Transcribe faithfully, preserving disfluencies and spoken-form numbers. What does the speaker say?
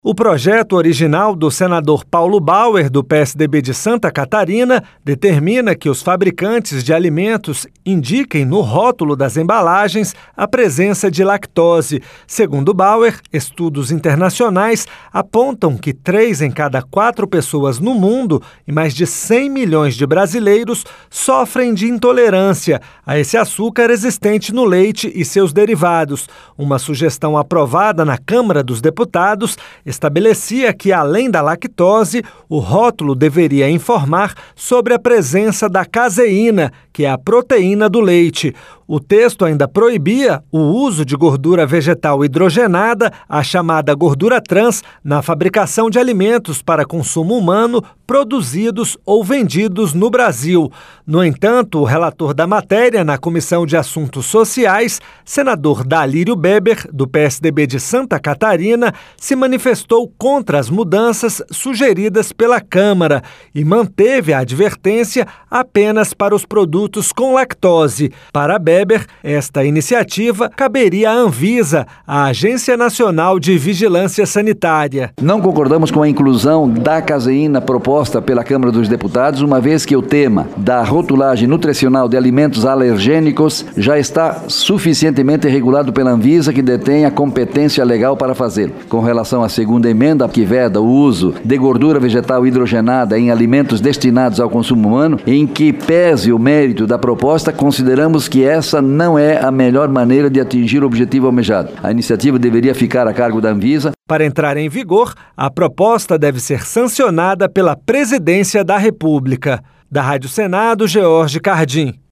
O projeto original do senador Paulo Bauer, do P S D B de Santa Catarina, determina que os fabricantes de alimentos indiquem no rótulo das embalagens a presença de lactose. Segundo Bauer, estudos internacionais apontam que três em cada quatro pessoas no mundo e mais de cem milhões de brasileiros sofrem de intolerância a esse açúcar existente no leite e seus derivados. Uma sugestão aprovada na Câmara dos Deputados estabelecia que, além da lactose, o rótulo deveria informar sobre a presença da caseína, que é a proteína do leite. O texto ainda proibia o uso de gordura vegetal hidrogenada, a chamada gordura trans, na fabricação de alimentos para consumo humano produzidos ou vendidos no Brasil. No entanto, o relator da matéria na Comissão de Assuntos Sociais, senador Dalírio Beber, do P S D B de Santa Catarina, se manifestou contra as mudanças sugeridas pela Câmara e manteve a advertência apenas para os produtos com lactose. Para Beber, esta iniciativa caberia à Anvisa, a Agência Nacional de Vigilância Sanitária. Não concordamos com a inclusão da caseína proposta pela Câmara dos Deputados, uma vez que o tema da rotulagem nutricional de alimentos alergênicos já está suficientemente regulado pela Anvisa, que detém a competência legal para fazê-lo. Com relação à segunda emenda, que veda o uso de gordura vegetal hidrogenada em alimentos destinados ao consumo humano, em que pese o mérito da proposta, consideramos que essa não é a melhor maneira de atingir o objetivo almejado. A iniciativa deveria ficar a cargo da Anvisa. Para entrar em vigor, a proposta deve ser sancionada pela Presidência da República. Da Rádio Senado, George Cardim.